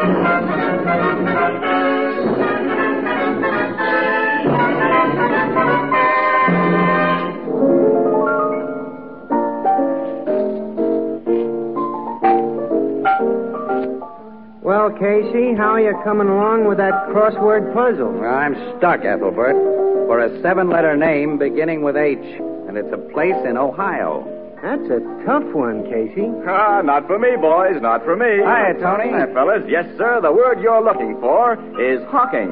Well, Casey, how are you coming along with that crossword puzzle? Well, I'm stuck, Ethelbert, for a 7-letter name beginning with H, and it's a place in Ohio. That's a tough one, Casey. Not for me, boys, not for me. Hi, Tony. Hi, fellas. Yes, sir, the word you're looking for is Hocking.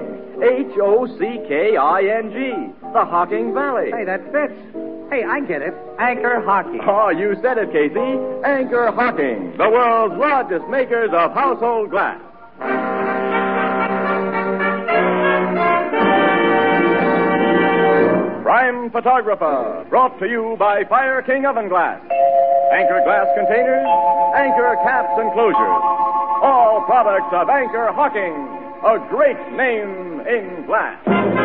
Hocking. The Hocking Valley. Hey, that fits. Hey, I get it. Anchor Hockey. Oh, you said it, Casey. Anchor Hocking, the world's largest makers of household glass. Crime Photographer, brought to you by Fire King Oven Glass. Anchor glass containers, Anchor caps and closures. All products of Anchor Hocking, a great name in glass.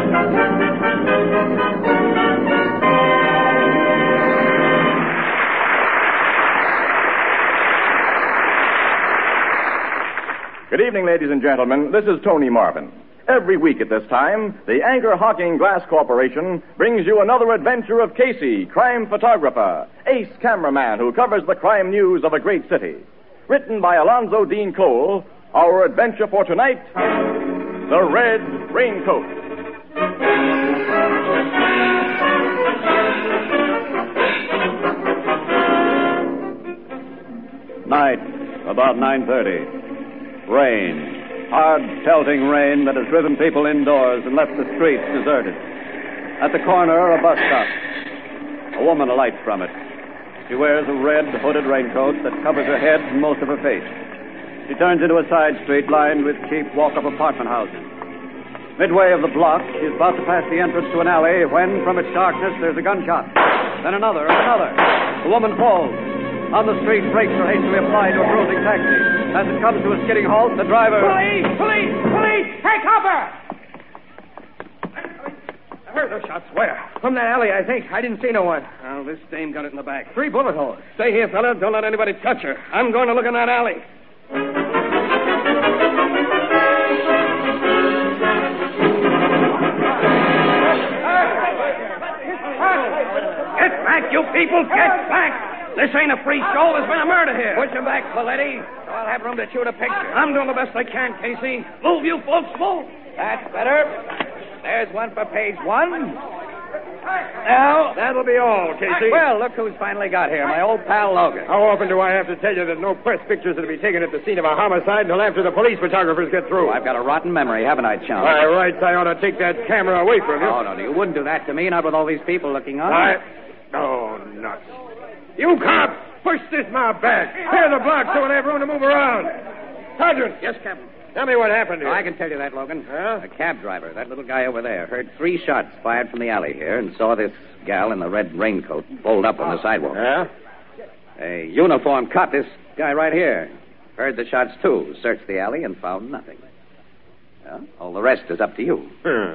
Good evening, ladies and gentlemen. This is Tony Marvin. Every week at this time, the Anchor Hocking Glass Corporation brings you another adventure of Casey, crime photographer, ace cameraman who covers the crime news of a great city. Written by Alonzo Dean Cole, our adventure for tonight, The Red Raincoat. Night, about 9:30. Rain. Hard, pelting rain that has driven people indoors and left the streets deserted. At the corner, a bus stops. A woman alights from it. She wears a red, hooded raincoat that covers her head and most of her face. She turns into a side street lined with cheap walk-up apartment houses. Midway of the block, she's about to pass the entrance to an alley when, from its darkness, there's a gunshot. Then another, and another. The woman falls. On the street, brakes are hastily applied to a cruising taxi. As it comes to a skidding halt, the driver... Police! Police! Police! Take cover! I heard those shots. Where? From that alley, I think. I didn't see no one. Oh, this dame got it in the back. 3 bullet holes. Stay here, fella. Don't let anybody touch her. I'm going to look in that alley. Get back, you people! Get back! This ain't a free show. There's been a murder here. Push him back, Paletti, so I'll have room to shoot a picture. I'm doing the best I can, Casey. Move, you folks, move. That's better. There's one for page 1. Now, That'll be all, Casey. well, look who's finally got here. My old pal Logan. How often do I have to tell you that no press pictures are to be taken at the scene of a homicide until after the police photographers get through? I've got a rotten memory, haven't I, chum? By rights, I ought to take that camera away from you. Oh, no, you wouldn't do that to me, not with all these people looking on. Oh, nuts. You cops, push this mob back. Clear the block so we'll have room to move around. Sergeant. Yes, Captain. Tell me what happened here. I can tell you that, Logan. Huh? A cab driver, that little guy over there, heard 3 shots fired from the alley here and saw this gal in the red raincoat pulled up on the sidewalk. Yeah? A uniformed cop, this guy right here, heard the shots, too, searched the alley and found nothing. Well, all the rest is up to you.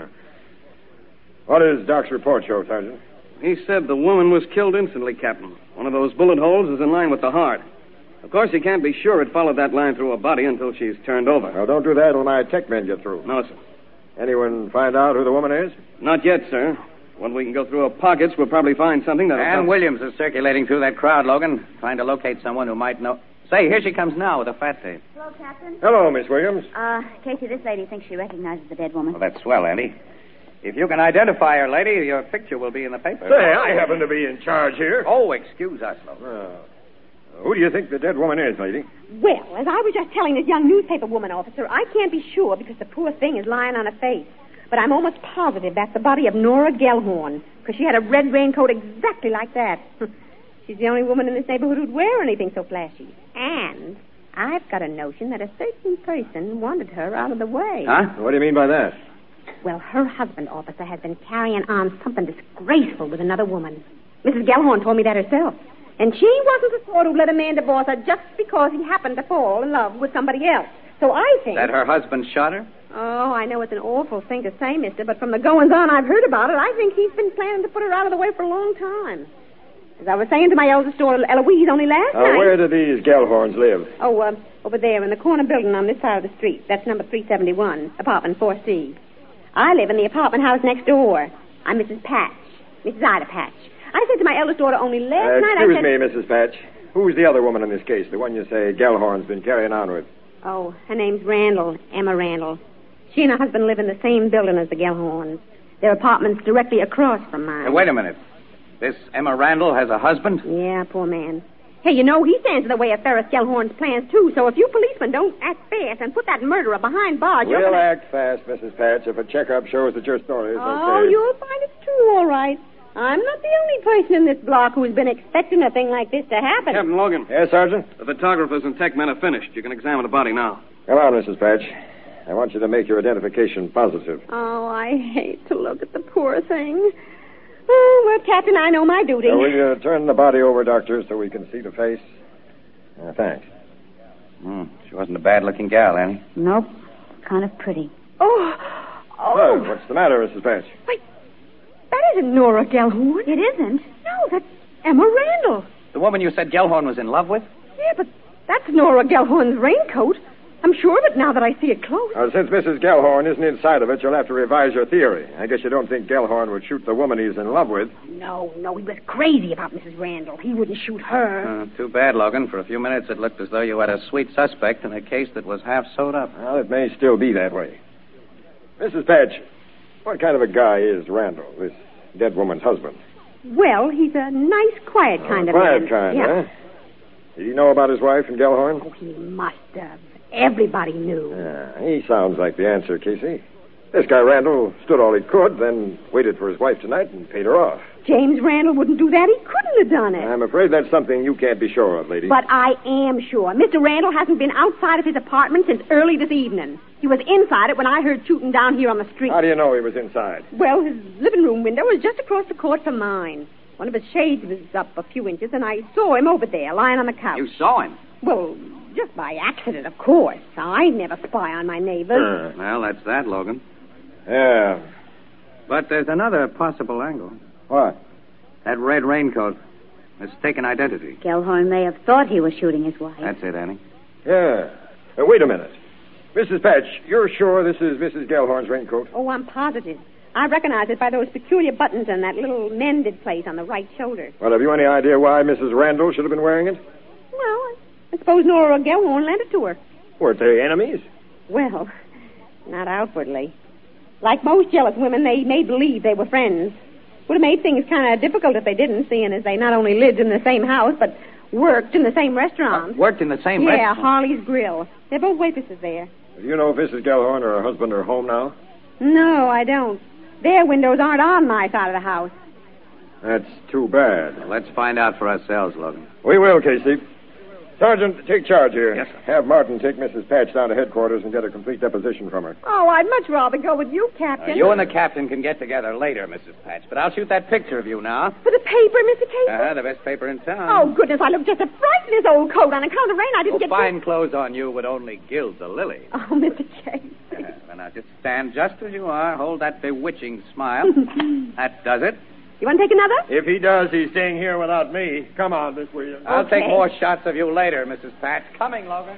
What does Doc's report show, Sergeant? He said the woman was killed instantly, Captain. One of those bullet holes is in line with the heart. Of course, he can't be sure it followed that line through her body until she's turned over. Well, don't do that when my tech men get through. No, sir. Anyone find out who the woman is? Not yet, sir. When we can go through her pockets, we'll probably find something that'll... Ann Williams is circulating through that crowd, Logan, trying to locate someone who might know... Say, here she comes now with a fat tape. Hello, Captain. Hello, Miss Williams. Casey, this lady thinks she recognizes the dead woman. Well, that's swell, Andy. If you can identify her, lady, your picture will be in the paper. Say, I happen to be in charge here. Oh, excuse us, Logan. Who do you think the dead woman is, lady? Well, as I was just telling this young newspaper woman officer, I can't be sure because the poor thing is lying on her face. But I'm almost positive that's the body of Nora Gellhorn, because she had a red raincoat exactly like that. She's the only woman in this neighborhood who'd wear anything so flashy. And I've got a notion that a certain person wanted her out of the way. Huh? What do you mean by that? Well, her husband, officer, has been carrying on something disgraceful with another woman. Mrs. Gellhorn told me that herself. And she wasn't the sort who'd let a man divorce her just because he happened to fall in love with somebody else. So I think... That her husband shot her? Oh, I know it's an awful thing to say, mister, but from the goings-on I've heard about it, I think he's been planning to put her out of the way for a long time. As I was saying to my eldest daughter, Eloise, only last night... Where do these Gellhorns live? Oh, Over there in the corner building on this side of the street. That's number 371, apartment 4C. I live in the apartment house next door. I'm Mrs. Patch. Mrs. Ida Patch. I said to my eldest daughter only last night Excuse me, Mrs. Patch. Who's the other woman in this case? The one you say Gellhorn's been carrying on with? Oh, her name's Randall. Emma Randall. She and her husband live in the same building as the Gellhorns. Their apartment's directly across from mine. Hey, wait a minute. This Emma Randall has a husband? Yeah, poor man. Hey, you know, he stands in the way of Ferris Gellhorn's plans, too, so if you policemen don't act fast and put that murderer behind bars, you're We'll gonna... act fast, Mrs. Patch, if a checkup shows that your story is Oh, okay. you'll find it's true, all right. I'm not the only person in this block who's been expecting a thing like this to happen. Captain Logan. Yes, Sergeant? The photographers and tech men are finished. You can examine the body now. Come on, Mrs. Patch. I want you to make your identification positive. Oh, I hate to look at the poor thing. Oh, well, Captain, I know my duty. Will you turn the body over, Doctor, so we can see the face? Thanks. She wasn't a bad-looking gal, Annie. Nope. Kind of pretty. Oh. What's the matter, Mrs. Patch? Wait, that isn't Nora Gellhorn. It isn't. No, that's Emma Randall. The woman you said Gellhorn was in love with? Yeah, but that's Nora Gellhorn's raincoat. I'm sure of it now that I see it close. Since Mrs. Gellhorn isn't inside of it, you'll have to revise your theory. I guess you don't think Gellhorn would shoot the woman he's in love with. No, he was crazy about Mrs. Randall. He wouldn't shoot her. Too bad, Logan. For a few minutes, it looked as though you had a sweet suspect in a case that was half sewed up. Well, it may still be that way. Mrs. Patch, what kind of a guy is Randall, this dead woman's husband? Well, he's a nice, quiet kind of Quiet man. kind, yeah. huh? Did he know about his wife and Gellhorn? Oh, he must have. Everybody knew. He sounds like the answer, Casey. This guy Randall stood all he could, then waited for his wife tonight and paid her off. James Randall wouldn't do that. He couldn't have done it. I'm afraid that's something you can't be sure of, lady. But I am sure. Mr. Randall hasn't been outside of his apartment since early this evening. He was inside it when I heard shooting down here on the street. How do you know he was inside? Well, his living room window was just across the court from mine. One of his shades was up a few inches, and I saw him over there, lying on the couch. You saw him? Well, just by accident, of course. I never spy on my neighbors. Well, that's that, Logan. Yeah. But there's another possible angle. What? That red raincoat. Mistaken identity. Gellhorn may have thought he was shooting his wife. That's it, Annie. Yeah. Wait a minute. Mrs. Patch, you're sure this is Mrs. Gellhorn's raincoat? Oh, I'm positive. I recognize it by those peculiar buttons and that little mended place on the right shoulder. Well, have you any idea why Mrs. Randall should have been wearing it? Well, I suppose Nora Gellhorn lent it to her. Weren't they enemies? Well, not outwardly. Like most jealous women, they made believe they were friends. Would have made things kind of difficult if they didn't, seeing as they not only lived in the same house, but worked in the same restaurant. Worked in the same Yeah, restaurant? Harley's Grill. They're both waitresses there. Do you know if Mrs. Gellhorn or her husband are home now? No, I don't. Their windows aren't on my side of the house. That's too bad. Well, let's find out for ourselves, Logan. We will, Casey. Sergeant, take charge here. Yes, sir. Have Martin take Mrs. Patch down to headquarters and get a complete deposition from her. Oh, I'd much rather go with you, Captain. You and the captain can get together later, Mrs. Patch, but I'll shoot that picture of you now. For the paper, Mr. Casey? The best paper in town. Oh, goodness, I look just a fright in this old coat. On account of the rain, I didn't get... Fine clothes on you would only gild the lily. Oh, Mr. Casey. Well, now, just stand just as you are. Hold that bewitching smile. That does it. You want to take another? If he does, he's staying here without me. Come on, Miss Williams. I'll Okay. take more shots of you later, Mrs. Patch. Coming, Logan.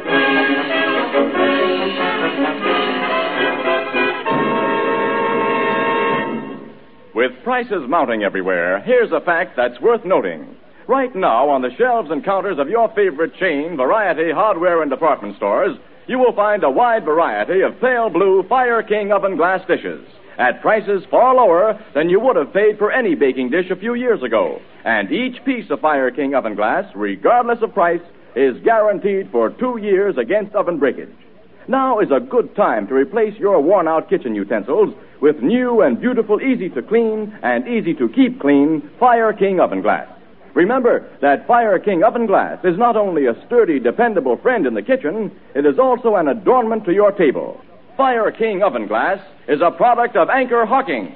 With prices mounting everywhere, here's a fact that's worth noting. Right now, on the shelves and counters of your favorite chain, variety, hardware, and department stores, you will find a wide variety of pale blue Fire King oven glass dishes at prices far lower than you would have paid for any baking dish a few years ago. And each piece of Fire King oven glass, regardless of price, is guaranteed for 2 years against oven breakage. Now is a good time to replace your worn-out kitchen utensils with new and beautiful, easy-to-clean and easy-to-keep clean Fire King oven glass. Remember that Fire King oven glass is not only a sturdy, dependable friend in the kitchen, it is also an adornment to your table. Fire King oven glass is a product of Anchor Hawking.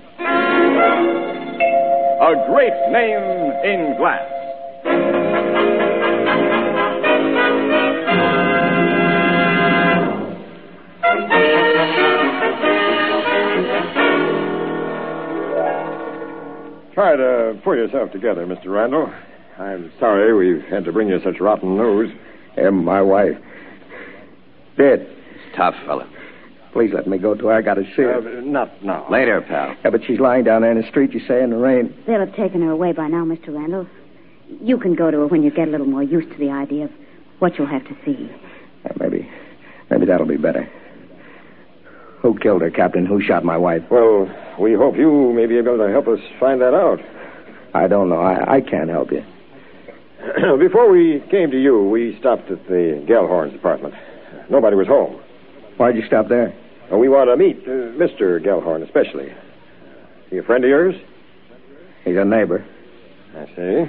A great name in glass. Try to pull yourself together, Mr. Randall. I'm sorry we've had to bring you such rotten news. My wife. Dead. It's tough, fella. Please let me go to her. I got to see her. Not now. Later, pal. Yeah, but she's lying down there in the street, you say, in the rain. They'll have taken her away by now, Mr. Randall. You can go to her when you get a little more used to the idea of what you'll have to see. Maybe that'll be better. Who killed her, Captain? Who shot my wife? Well, we hope you may be able to help us find that out. I don't know. I can't help you. Before we came to you, we stopped at the Gellhorn's apartment. Nobody was home. Why'd you stop there? Well, we want to meet Mr. Gellhorn especially. He a friend of yours? He's a neighbor. I see.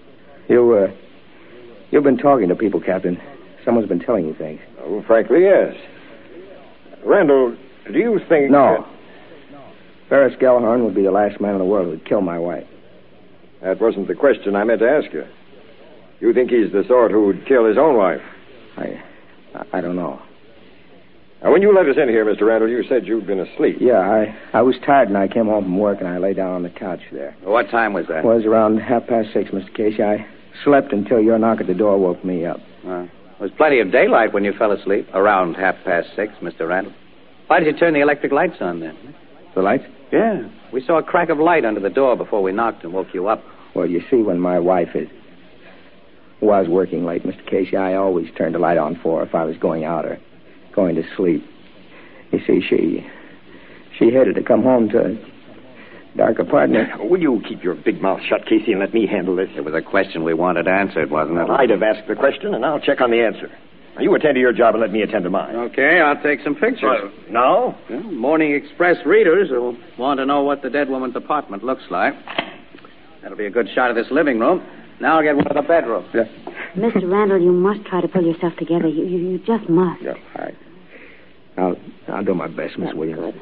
You've been talking to people, Captain. Someone's been telling you things. Oh, frankly, yes. Randall, do you think... No. Ferris Gellhorn would be the last man in the world who'd kill my wife. That wasn't the question I meant to ask you. You think he's the sort who'd kill his own wife? I don't know. Now, when you let us in here, Mr. Randall, you said you'd been asleep. Yeah, I was tired and I came home from work and I lay down on the couch there. What time was that? It was around 6:30, Mr. Casey. I slept until your knock at the door woke me up. There was plenty of daylight when you fell asleep. Around 6:30, Mr. Randall. Why did you turn the electric lights on then? The lights? Yeah. We saw a crack of light under the door before we knocked and woke you up. Well, you see, when my wife was working late, Mr. Casey, I always turned the light on for her if I was going out or going to sleep. You see, she hated to come home to a dark apartment. Will you keep your big mouth shut, Casey, and let me handle this? It was a question we wanted answered, wasn't it? Well, I'd have asked the question, and I'll check on the answer. Now, you attend to your job and let me attend to mine. Okay, I'll take some pictures. No? Well, Morning Express readers will want to know what the dead woman's apartment looks like. That'll be a good shot of this living room. Now I'll get one of the bedrooms. Yeah. Mr. Randall, you must try to pull yourself together. You just must. Yeah, all right. I'll do my best, Miss Williams.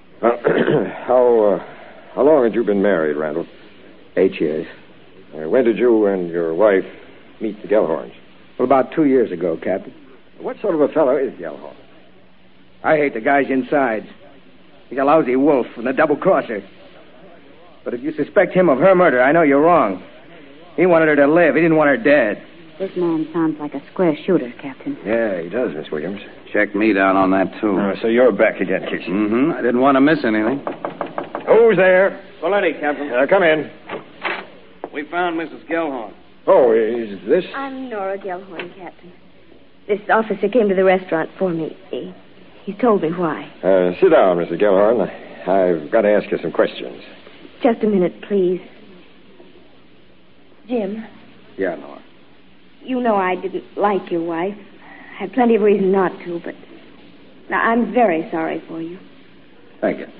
How long had you been married, Randall? 8 years. When did you and your wife meet the Gellhorns? Well, about 2 years ago, Captain. What sort of a fellow is Gellhorn? I hate the guy's insides. He's a lousy wolf and a double-crosser. But if you suspect him of her murder, I know you're wrong. He wanted her to live. He didn't want her dead. This man sounds like a square shooter, Captain. Yeah, he does, Miss Williams. Check me down on that, too. So you're back again, Casey. Mm-hmm. I didn't want to miss anything. Who's there? Valetti, Captain. Come in. We found Mrs. Gellhorn. Oh, is this... I'm Nora Gellhorn, Captain. This officer came to the restaurant for me. He told me why. Sit down, Mrs. Gellhorn. I've got to ask you some questions. Just a minute, please. Jim. Yeah, Nora. You know I didn't like your wife. I had plenty of reason not to, but now I'm very sorry for you. Thank you.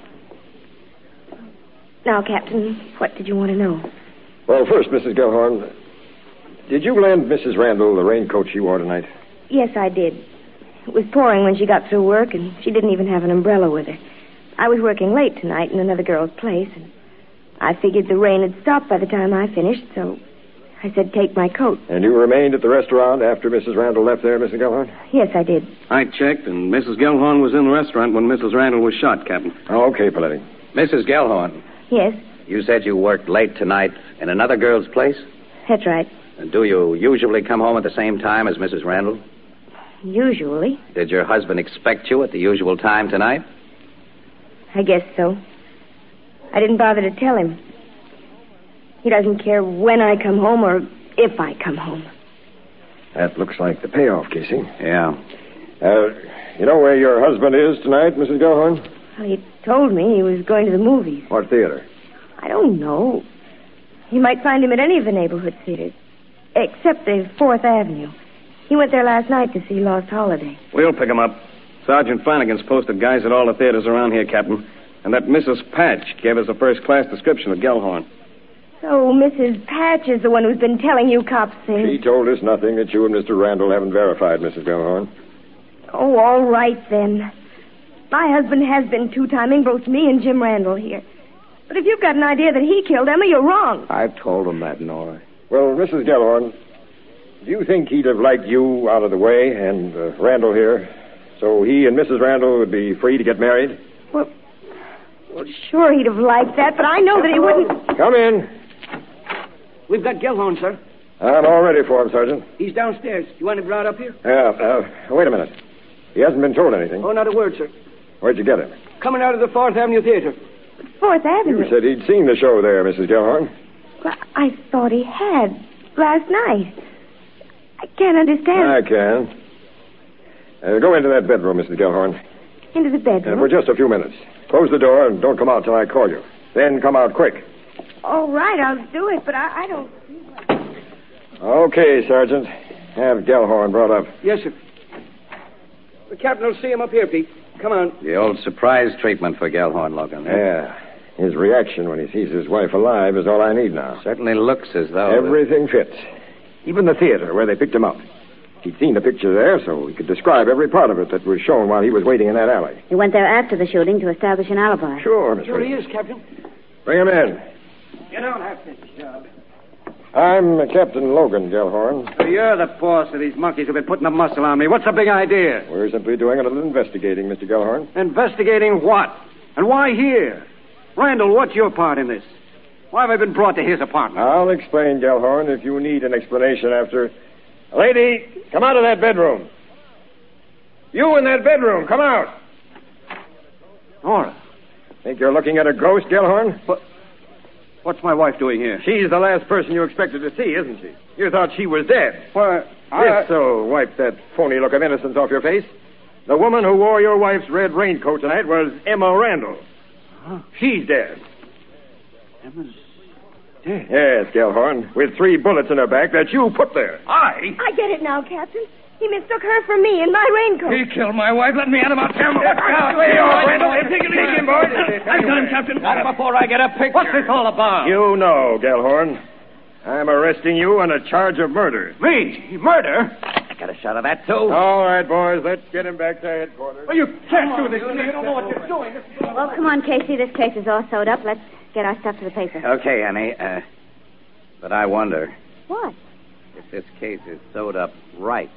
Now, Captain, what did you want to know? Well, first, Mrs. Gellhorn, did you lend Mrs. Randall the raincoat she wore tonight? Yes, I did. It was pouring when she got through work, and she didn't even have an umbrella with her. I was working late tonight in another girl's place, and I figured the rain had stopped by the time I finished, so I said take my coat. And you remained at the restaurant after Mrs. Randall left there, Mrs. Gellhorn? Yes, I did. I checked, and Mrs. Gellhorn was in the restaurant when Mrs. Randall was shot, Captain. Oh, okay, Paletti. Mrs. Gellhorn, Yes, you said you worked late tonight in another girl's place? that's right. And do you usually come home at the same time as Mrs. Randall? Usually. Did your husband expect you at the usual time tonight? I guess so. I didn't bother to tell him. He doesn't care when I come home or if I come home. That looks like the payoff, Casey. Yeah. You know where your husband is tonight, Mrs. Gellhorn? Well, he told me he was going to the movies. What theater? I don't know. You might find him at any of the neighborhood theaters, except the 4th Avenue. He went there last night to see Lost Holiday. We'll pick him up. Sergeant Flanagan's posted guys at all the theaters around here, Captain. And that Mrs. Patch gave us a first-class description of Gellhorn. So Mrs. Patch is the one who's been telling you cops things. She told us nothing that you and Mr. Randall haven't verified, Mrs. Gellhorn. Oh, all right, then. My husband has been two-timing both me and Jim Randall here. But if you've got an idea that he killed Emma, you're wrong. I've told him that, Nora. Well, Mrs. Gellhorn, do you think he'd have liked you out of the way and Randall here, so he and Mrs. Randall would be free to get married? Well, sure he'd have liked that, but I know that he wouldn't. Come in. We've got Gellhorn, sir. I'm all ready for him, Sergeant. He's downstairs. You want him brought up here? Yeah, wait a minute. He hasn't been told anything. Oh, not a word, sir. Where'd you get him? Coming out of the 4th Avenue Theater. 4th Avenue? You said he'd seen the show there, Mrs. Gellhorn. Well, I thought he had last night. I can't understand. I can. Go into that bedroom, Mrs. Gellhorn. Into the bedroom? For just a few minutes. Close the door and don't come out till I call you. Then come out quick. All right, I'll do it, but I don't... Okay, Sergeant. Have Gellhorn brought up. Yes, sir. The captain will see him up here, Pete. Come on. The old surprise treatment for Gellhorn, Logan. Yeah. His reaction when he sees his wife alive is all I need now. Certainly looks as though... Everything fits. Even the theater where they picked him up. He'd seen the picture there, so he could describe every part of it that was shown while he was waiting in that alley. He went there after the shooting to establish an alibi. Sure, Miss Sure he Williams. is, Captain. Bring him in. You don't have to job. I'm Captain Logan Gellhorn. So you're the boss of these monkeys who've been putting the muscle on me. What's the big idea? We're simply doing a little investigating, Mr. Gellhorn. Investigating what? And why here? Randall, what's your part in this? Why have I been brought to his apartment? I'll explain, Gellhorn, if you need an explanation after... Lady, come out of that bedroom. You in that bedroom, come out. Nora. Think you're looking at a ghost, Gellhorn? What's my wife doing here? She's the last person you expected to see, isn't she? You thought she was dead. Why, This'll wipe that phony look of innocence off your face. The woman who wore your wife's red raincoat tonight was Emma Randall. Huh? She's dead. Emma's dead? Yes, Gellhorn, with 3 bullets in her back that you put there. I get it now, Captain. He mistook her for me in my raincoat. He killed my wife. Let me at him. I'll tell him. Look out. Take it easy, boys. I've got him, Captain. Not before I get a picture. What's this all about? You know, Gellhorn. I'm arresting you on a charge of murder. Me? Murder? I got a shot of that, too. All right, boys. Let's get him back to headquarters. Well, you can't do this. You don't know what you're doing. Well, come on, Casey. This case is all sewed up. Let's get our stuff to the paper. Okay, Annie. But I wonder What? if this case is sewed up right.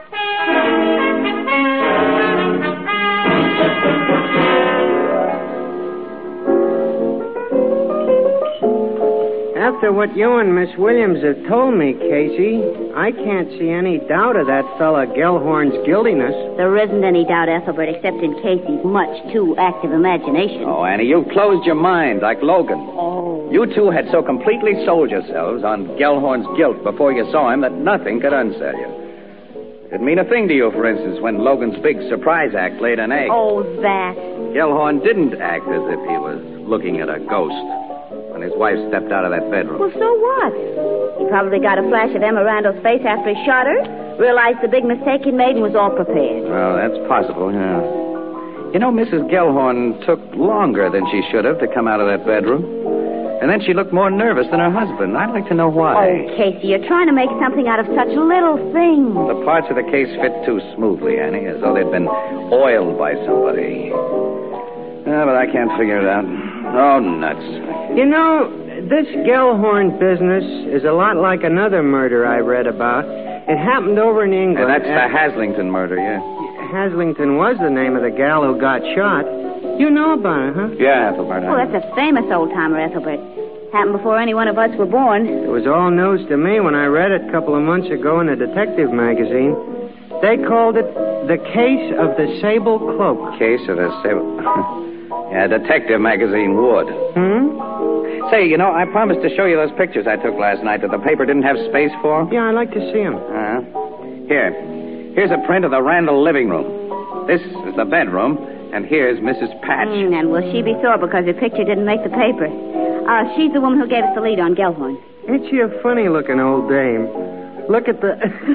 After what you and Miss Williams have told me, Casey, I can't see any doubt of that fella Gellhorn's guiltiness. There isn't any doubt, Ethelbert, except in Casey's much too active imagination. Oh, Annie, you closed your mind like Logan. Oh. You two had so completely sold yourselves on Gellhorn's guilt before you saw him that nothing could unsell you. It'd mean a thing to you, for instance, when Logan's big surprise act laid an egg. Oh, that. Gellhorn didn't act as if he was looking at a ghost when his wife stepped out of that bedroom. Well, so what? He probably got a flash of Emma Randall's face after he shot her, realized the big mistake he'd made, and was all prepared. Well, that's possible, yeah. You know, Mrs. Gellhorn took longer than she should have to come out of that bedroom. And then she looked more nervous than her husband. I'd like to know why. Oh, Casey, you're trying to make something out of such a little thing. The parts of the case fit too smoothly, Annie, as though they'd been oiled by somebody. But I can't figure it out. Oh, nuts. You know, this Gellhorn business is a lot like another murder I read about. It happened over in England. And that's the Haslington murder, yeah? Haslington was the name of the gal who got shot. You know about it, huh? Yeah, Ethelbert. Oh, that's a famous old-timer, Ethelbert. Happened before any one of us were born. It was all news to me when I read it a couple of months ago in a detective magazine. They called it The Case of the Sable Cloak. Case of the Sable... Yeah, detective magazine would. Say, you know, I promised to show you those pictures I took last night that the paper didn't have space for. Yeah, I'd like to see them. Here's a print of the Randall living room. This is the bedroom, and here's Mrs. Patch. And will she be sore because her picture didn't make the paper? She's the woman who gave us the lead on Gellhorn. Ain't she a funny-looking old dame? Look at the...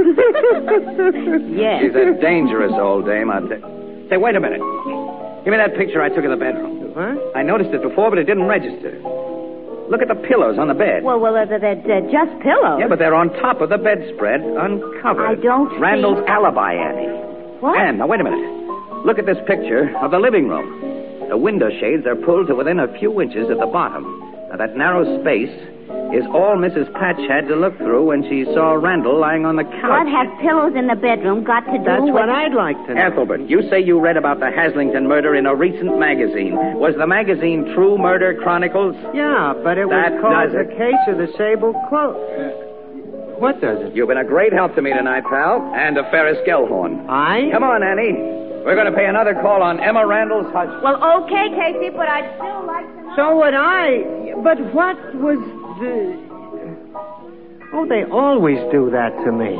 Yes. She's a dangerous old dame, I'll tell you. Say, wait a minute. Give me that picture I took of the bedroom. What? I noticed it before, but it didn't register. Look at the pillows on the bed. Well, they're just pillows. Yeah, but they're on top of the bedspread, uncovered. I don't Randall's alibi, Annie. What? And, now, wait a minute. Look at this picture of the living room. The window shades are pulled to within a few inches at the bottom. Now, that narrow space is all Mrs. Patch had to look through when she saw Randall lying on the couch. What have pillows in the bedroom got to do That's with... what I'd like to know. Ethelbert, you say you read about the Haslington murder in a recent magazine. Was the magazine True Murder Chronicles? Yeah, but it That was called does The it. Case of the Sable Cloak. What does it? You've been a great help to me tonight, pal, and to Ferris Gellhorn. I? Come on, Annie. We're going to pay another call on Emma Randall's husband. Well, okay, Casey, but I'd still like to know. So would I. But what was the... Oh, they always do that to me.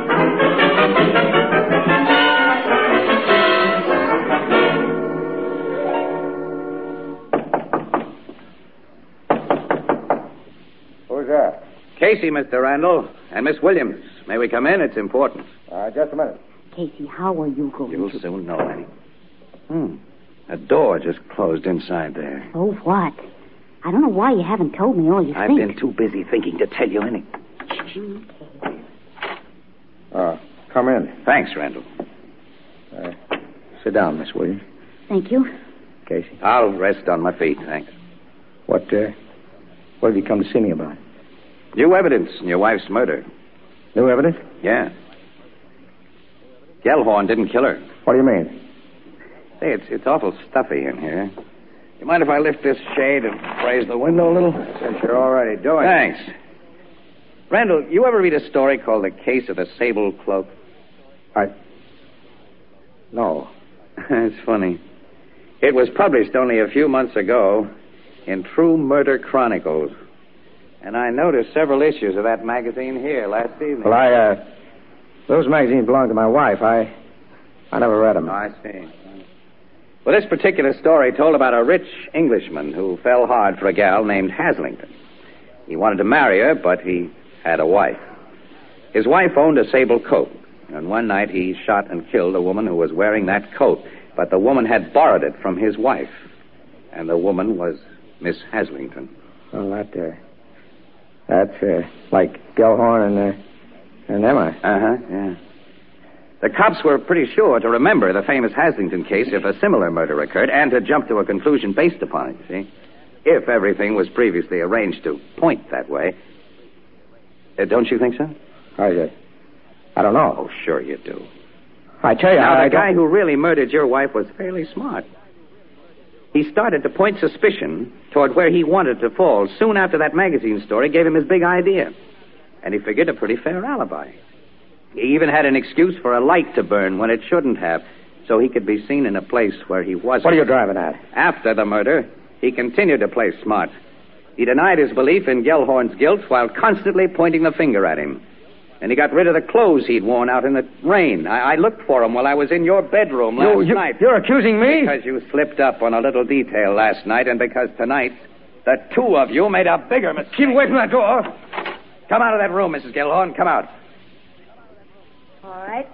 Who's that? Casey, Mr. Randall, and Miss Williams. May we come in? It's important. Just a minute. Casey, how are you going You'll to... soon know, Annie. A door just closed inside there. Oh, what? I don't know why you haven't told me all you I've think. been too busy thinking to tell you anything. Come in. Thanks, Randall. Sit down, Miss Williams. Thank you. Casey. I'll rest on my feet, thanks. What have you come to see me about? New evidence in your wife's murder. New evidence? Yeah. Gellhorn didn't kill her. What do you mean? Say, it's awful stuffy in here. You mind if I lift this shade and raise the window a little? Since you're already doing it. Thanks. Randall, you ever read a story called The Case of the Sable Cloak? No. It's funny. It was published only a few months ago in True Murder Chronicles. And I noticed several issues of that magazine here last evening. Well, those magazines belong to my wife. I never read them. Oh, I see. Well, this particular story told about a rich Englishman who fell hard for a gal named Haslington. He wanted to marry her, but he had a wife. His wife owned a sable coat, and one night he shot and killed a woman who was wearing that coat, but the woman had borrowed it from his wife, and the woman was Miss Haslington. Well, that's like Gellhorn and Emma. Yeah. The cops were pretty sure to remember the famous Haslington case if a similar murder occurred and to jump to a conclusion based upon it, see? If everything was previously arranged to point that way. Don't you think so? I don't know. Oh, sure you do. I tell you, Now, the guy who really murdered your wife was fairly smart. He started to point suspicion toward where he wanted to fall soon after that magazine story gave him his big idea. And he figured a pretty fair alibi. He even had an excuse for a light to burn when it shouldn't have, so he could be seen in a place where he wasn't. What are you driving at? After the murder, he continued to play smart. He denied his belief in Gellhorn's guilt while constantly pointing the finger at him. And he got rid of the clothes he'd worn out in the rain. I looked for them while I was in your bedroom last night. You're accusing me? Because you slipped up on a little detail last night, and because tonight, the two of you made a bigger mistake. Keep away from that door. Come out of that room, Mrs. Gellhorn. Come out. All right.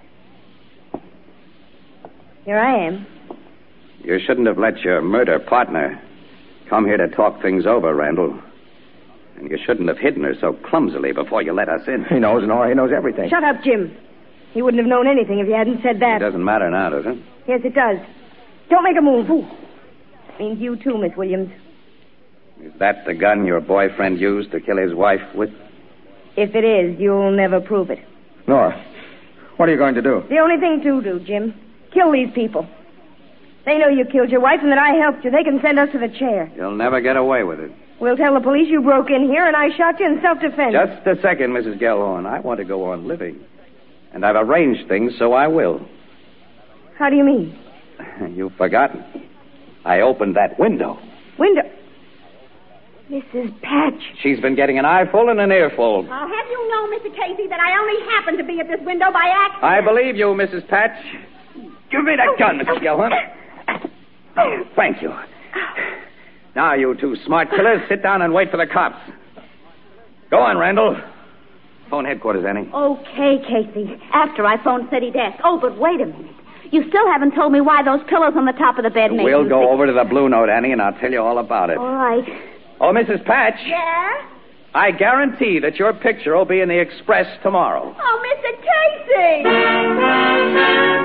Here I am. You shouldn't have let your murder partner come here to talk things over, Randall. And you shouldn't have hidden her so clumsily before you let us in. He knows, Nora. He knows everything. Shut up, Jim. He wouldn't have known anything if you hadn't said that. It doesn't matter now, does it? Yes, it does. Don't make a move. It means you too, Miss Williams. Is that the gun your boyfriend used to kill his wife with? If it is, you'll never prove it. Nora, what are you going to do? The only thing to do, Jim. Kill these people. They know you killed your wife and that I helped you. They can send us to the chair. You'll never get away with it. We'll tell the police you broke in here and I shot you in self-defense. Just a second, Mrs. Gellhorn. I want to go on living. And I've arranged things so I will. How do you mean? You've forgotten. I opened that window. Window? Mrs. Patch. She's been getting an eyeful and an earful. I'll have you know, Mr. Casey, that I only happened to be at this window by accident. I believe you, Mrs. Patch. Give me that gun, Mrs. Gellhorn. Thank you. Now, you two smart killers, sit down and wait for the cops. Go on, Randall. Phone headquarters, Annie. Okay, Casey. After I phoned City Desk. Oh, but wait a minute. You still haven't told me why those pillows on the top of the bed made We'll you go sick. over to the Blue Note, Annie, and I'll tell you all about it. All right. Oh, Mrs. Patch. Yeah? I guarantee that your picture will be in the Express tomorrow. Oh, Mr. Casey!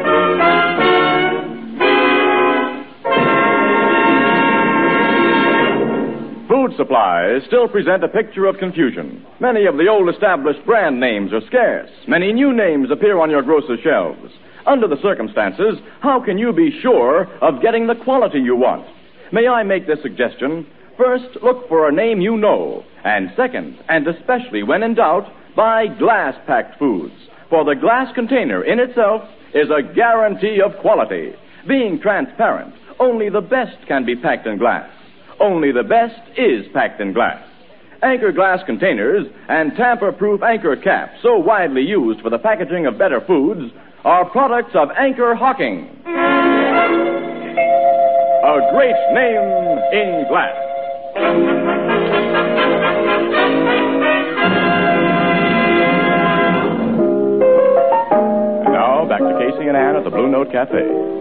Food supplies still present a picture of confusion. Many of the old established brand names are scarce. Many new names appear on your grocer's shelves. Under the circumstances, how can you be sure of getting the quality you want? May I make this suggestion? First, look for a name you know. And second, and especially when in doubt, buy glass-packed foods. For the glass container in itself is a guarantee of quality. Being transparent, only the best can be packed in glass. Only the best is packed in glass. Anchor glass containers and tamper-proof Anchor caps, so widely used for the packaging of better foods, are products of Anchor Hocking. A great name in glass. And now, back to Casey and Ann at the Blue Note Cafe.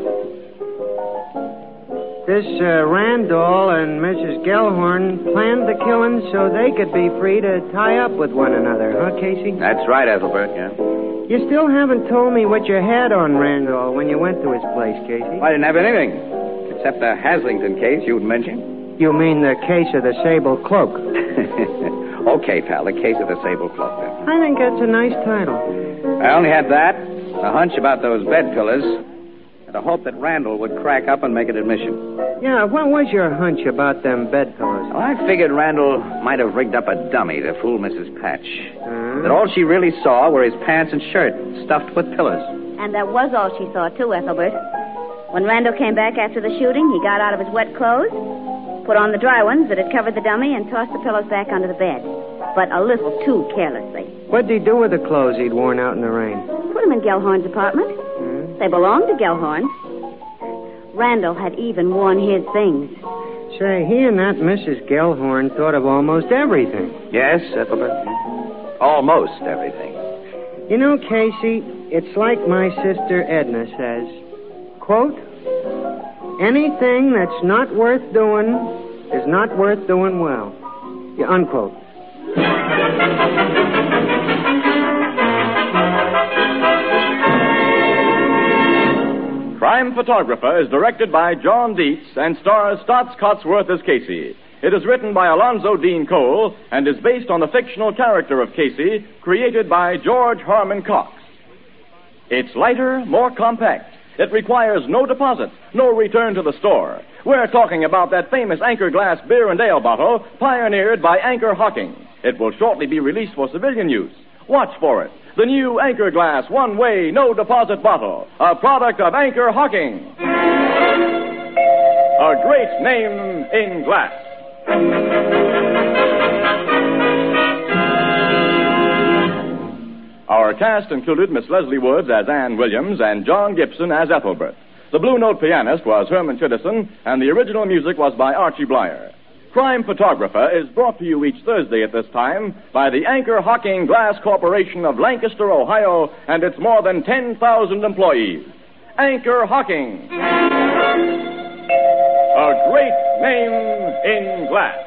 This Randall and Mrs. Gellhorn planned the killing so they could be free to tie up with one another, huh, Casey? That's right, Ethelbert, yeah. You still haven't told me what you had on Randall when you went to his place, Casey. I didn't have anything, except the Haslington case you'd mentioned. You mean the case of the sable cloak? Okay, pal, the case of the sable cloak, then. I think that's a nice title. I only had that, a hunch about those bed pillars, and a hope that Randall would crack up and make an admission. Yeah, what was your hunch about them bed pillows? Well, I figured Randall might have rigged up a dummy to fool Mrs. Patch. That all she really saw were his pants and shirt stuffed with pillows. And that was all she saw, too, Ethelbert. When Randall came back after the shooting, he got out of his wet clothes, put on the dry ones that had covered the dummy, and tossed the pillows back under the bed. But a little too carelessly. What'd he do with the clothes he'd worn out in the rain? Put them in Gellhorn's apartment. They belonged to Gellhorn. Randall had even worn his things. Say, he and that Mrs. Gellhorn thought of almost everything. Yes, Ethelbert. Almost everything. You know, Casey, it's like my sister Edna says. Quote, anything that's not worth doing is not worth doing well. Yeah, unquote. Crime Photographer is directed by John Dietz and stars Stotts Cotsworth as Casey. It is written by Alonzo Dean Cole and is based on the fictional character of Casey, created by George Harmon Cox. It's lighter, more compact. It requires no deposit, no return to the store. We're talking about that famous Anchor glass beer and ale bottle pioneered by Anchor Hocking. It will shortly be released for civilian use. Watch for it. The new Anchor Glass one-way, no-deposit bottle. A product of Anchor Hocking. A great name in glass. Our cast included Miss Leslie Woods as Ann Williams and John Gibson as Ethelbert. The Blue Note pianist was Herman Chittison, and the original music was by Archie Blyer. Crime Photographer is brought to you each Thursday at this time by the Anchor Hocking Glass Corporation of Lancaster, Ohio, and its more than 10,000 employees. Anchor Hocking. A great name in glass.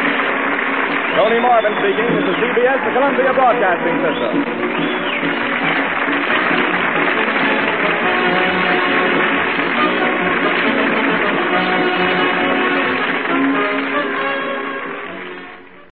Tony Marvin speaking. This is CBS, the Columbia Broadcasting System.